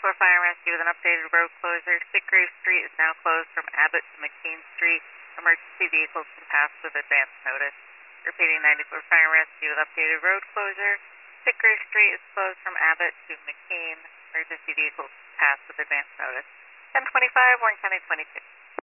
94 Fire and Rescue with an updated road closure. Sitgrave Street is now closed from Abbott to McKean Street. Emergency vehicles can pass with advance notice. Repeating 94 Fire and Rescue with updated road closure. Sitgrave Street is closed from Abbott to McKean. Emergency vehicles can pass with advance notice. 1025, Warren County 26.